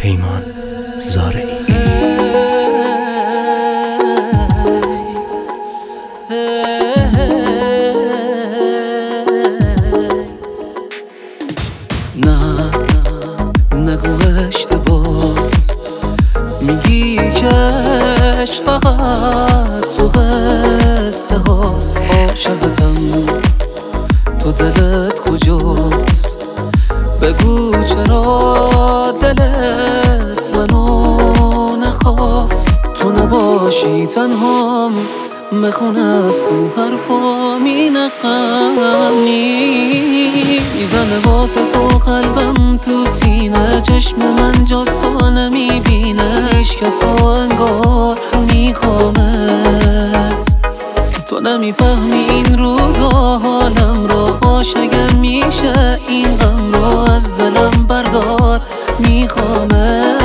پیمان زارعی. نگو اشتباس، میگی کش فقط تو قصه هاست. عاشقتم، تو دلت کجاست؟ بگو چرا دلت منو نخواست. تو نباشی تنهام، بخونه از تو حرفام این غم نیست. میزنه واسه تو قلبم تو سینه، چشم من جز تو نمیبینه. هیچکسو انگار میخوامت، تو نمیفهمی این روزا حالم رو. باش اگه میشه این غم رو از دلم بردار، میخوامت.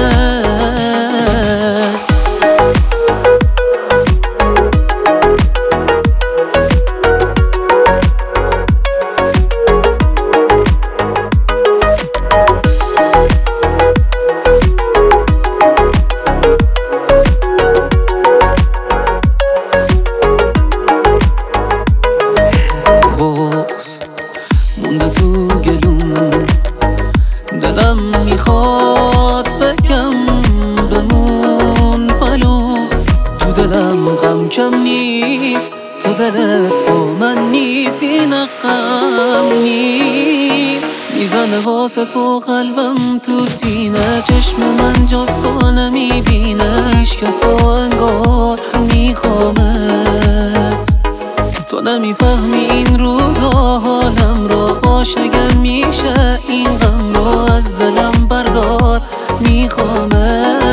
مونده تو گلوم، دلم میخواد بگم بمون پلو. تو دلم غم کم نیست، تو دلت با من نیست، این غم نیست. میزنه واسه تو قلبم تو سینه، چشم من جز تو نمیبینه. هیچکسو انگار میخوامت، تو نمیفهمی این روزا حالم رو. باش اگه میشه این غم رو از دلم بردار، میخوامت.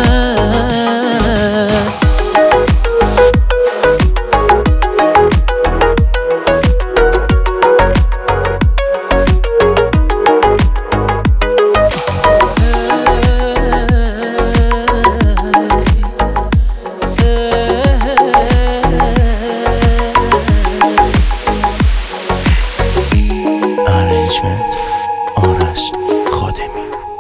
آرش خادمی.